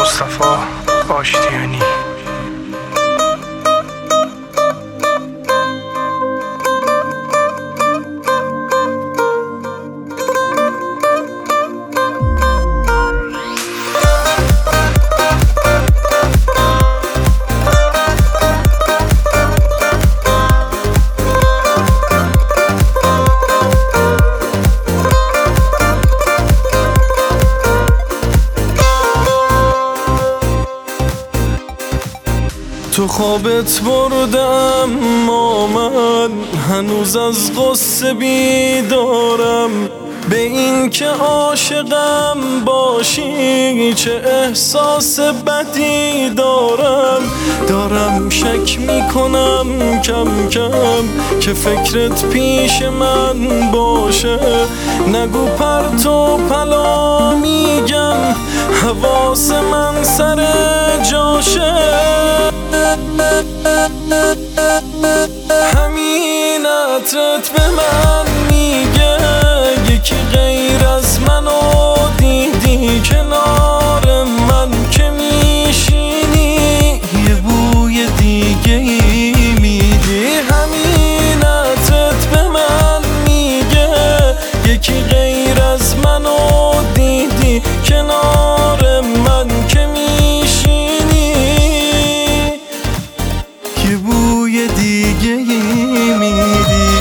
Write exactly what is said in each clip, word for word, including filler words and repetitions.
مصطفی آشتیانی. تو خوابت بردم ما من هنوز از غصه بیدارم، به این که عاشقم باشی چه احساس بدی دارم. دارم شک میکنم کم کم که فکرت پیش من باشه. نگو پرت و پلا میگم حواس من سر جاشه. همین عطرت به من میگه یکی غیر از منو دیدی کنار من که میشینی یه بوی دیگه ای میدی. همین عطرت به من میگه یکی غیر از منو دیدی کنار من که میشینی یه بوی دیگه ای میدی.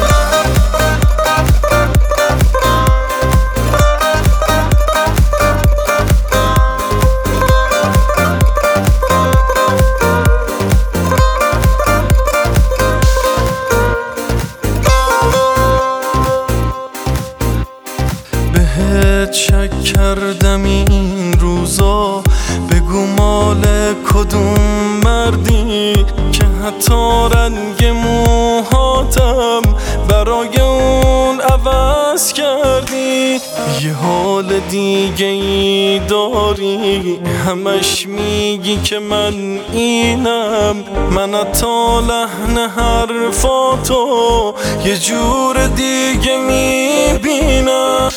بهت شک کردم این روزا، بگو مال کدوم مردی که حتی رنگ موهاتم برای اون عوض کردی. یه حال دیگه ای داری همش میگی که من اینم، من حتی لحن حرفاتو یه جور دیگه میبینم.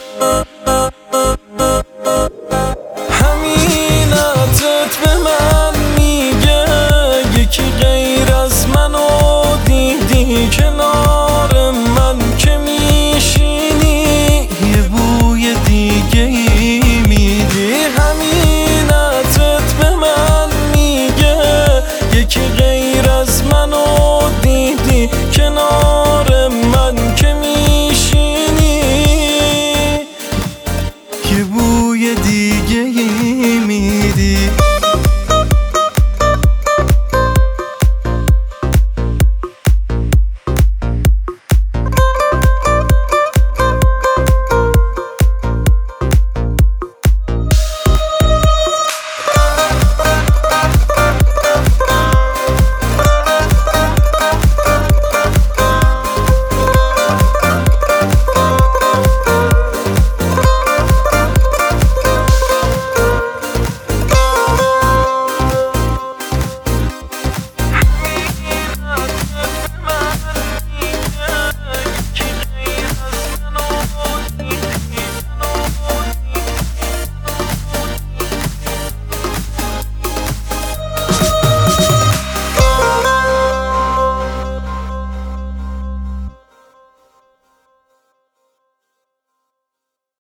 همین عطرت به من میگه یکی غیر از منو دیدی کنار من که میشینی یه بوی دیگه ای میدی. همین عطرت به من میگه یکی غیر از منو دیدی کنار من که میشینی یه بوی دیگه